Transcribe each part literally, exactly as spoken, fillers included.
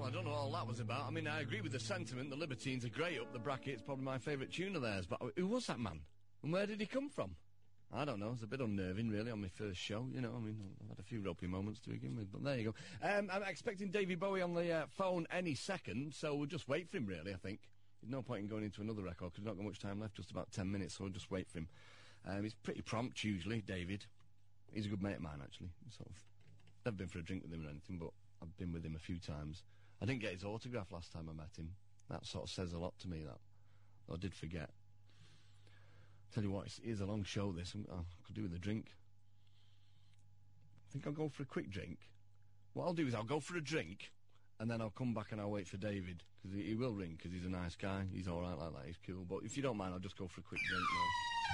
I don't know what all that was about. I mean, I agree with the sentiment. The Libertines are great up the bracket. It's probably my favourite tune of theirs. But who was that man? And where did he come from? I don't know. It's a bit unnerving, really, on my first show. You know, I mean, I've had a few ropey moments to begin with, but there you go. Um, I'm expecting David Bowie on the uh, phone any second, so we'll just wait for him, really, I think. There's no point in going into another record, because we've not got much time left, just about ten minutes, so we'll just wait for him. Um, he's pretty prompt, usually, David. He's a good mate of mine, actually. Sort of. Never been for a drink with him or anything, but I've been with him a few times. I didn't get his autograph last time I met him. That sort of says a lot to me, that. I did forget. Tell you what, it's, it's a long show, this. Oh, I could do with a drink. I think I'll go for a quick drink. What I'll do is I'll go for a drink, and then I'll come back and I'll wait for David, because he, he will ring, because he's a nice guy. He's all right like that, he's cool. But if you don't mind, I'll just go for a quick drink now.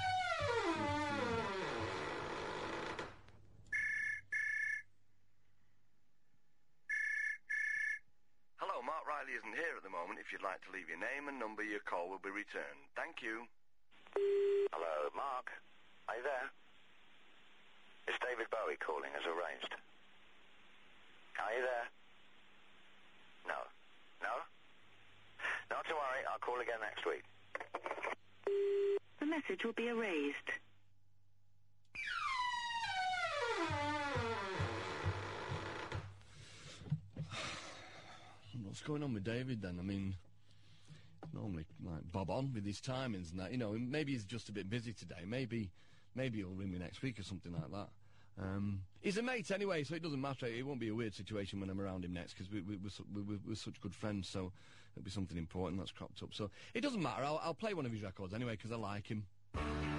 Hello, Mark Riley isn't here at the moment. If you'd like to leave your name and number, your call will be returned. Thank you. Hello, Mark. Are you there? It's David Bowie calling, as arranged. Are you there? No. No? Not to worry, I'll call again next week. The message will be erased. What's going on with David, then? I mean... normally, like, bob on with his timings and that, you know, maybe he's just a bit busy today, maybe maybe he'll ring me next week or something like that. Um, he's a mate anyway, so it doesn't matter, it won't be a weird situation when I'm around him next, because we, we, we're, su we, we're such good friends, so it'll be something important that's cropped up, so it doesn't matter, I'll, I'll play one of his records anyway, because I like him.